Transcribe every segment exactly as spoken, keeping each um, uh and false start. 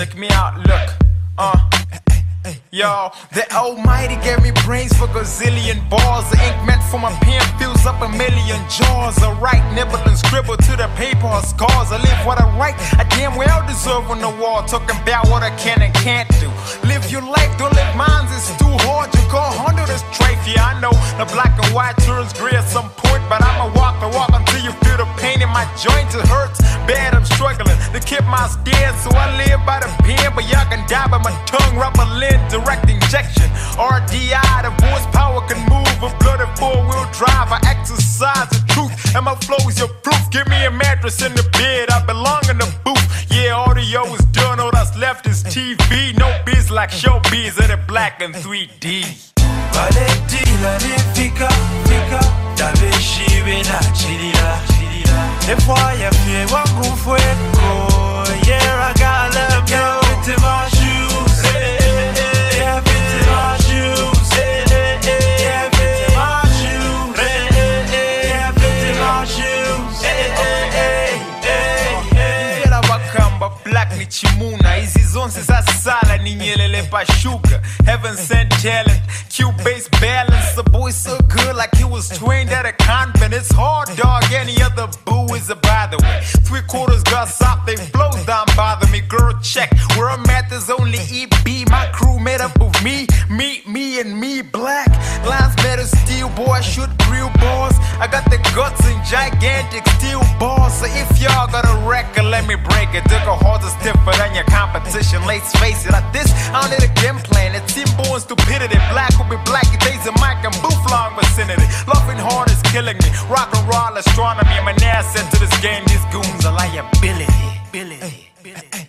check me out, look, uh. Yo, the almighty gave me brains for gazillion bars. The ink meant for my pen fills up a million jars. I write, nibble and scribble to the paper or scars. I live what I write, I damn well deserve on the wall. Talking about what I can and can't do. Live your life, don't live mine, it's too hard. You go hundred is strafe, yeah, I know. The black and white turns gray at some point, but I'ma walk the walk until you feel the pain in my joints. It hurts bad, I'm struggling to keep my stand. So I live by the pen, but y'all can die by my tongue, rubber lens. Direct injection, R D I, the voice power can move a blooded four-wheel drive. I exercise the truth, and my flow is your proof. Give me a mattress in the bed, I belong in the booth. Yeah, audio is done, all that's left is T V. No biz like showbiz of the black and three D. Valetila ni fika, fika, tabeshi na chirira, chirira. Efwa ya fie wangu fueko, yeah, I gotta love you. Fit in my shoes, hey. Black ni chimuna, hizi zonse za sala ni nyelele pa sugar. Heaven sent talent, Q-based balance. The boy so good like he was trained at a convent. It's hard, dog, any other boo is a by the way. Three quarters got soft, they flows down bother me. Girl, check, where I'm at there's only E B. My crew made up of me, me, me and me. Black, lines made of steel, boy, I shoot real balls. I got the guts and gigantic steel balls. So if y'all got a record, let me break it. Took a horse stiffer than your competition. Let's face it, like this, I don't need a game plan. It's simple and stupidity. Black will be black, it takes a mic and booth long vicinity. Laughing hard is killing me. Rock and roll astronomy. I'm an asset to this game. These goons are liability. Ability. Ability.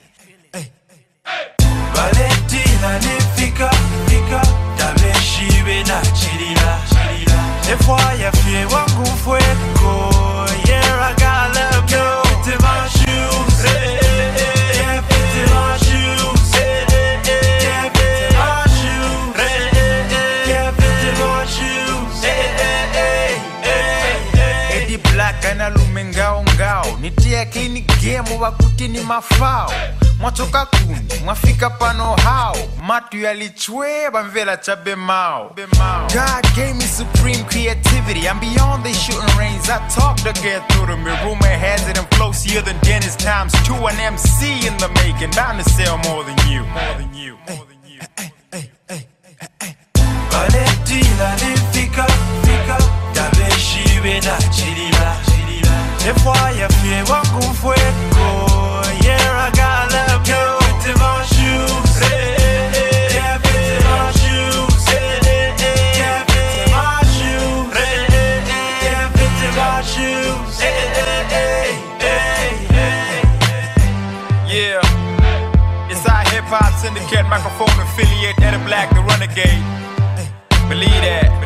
Valentina ni fika, fika, tabeshi na chirira, chirira. Efwa ya fie wangu fueko, yeah, I gotta love you. Fit in my shoes, hey. Kana lumengao ngao nitia kini game wakuti ni mafao mwatoka kuni mwafika pano hao matu yalichwe bamvela chabe mao. God gave me supreme creativity. I'm beyond the shooting range. I talk to get through to me. Rumor has it and flossier than Dennis times two. An M C in the making, bound to sell more than you. More than you. More than you. Valentina ni fika, fika, tabeshi na chirira. Efwa ya fie wangu fueko, yeah, I gotta love you. Fit in my shoes, hey, yeah, fit in my shoes, hey, yeah, fit in my shoes, hey, yeah, fit in my shoes, hey, hey, yeah. It's our hip hop syndicate, microphone affiliate, Eddie Black, the renegade. Believe that.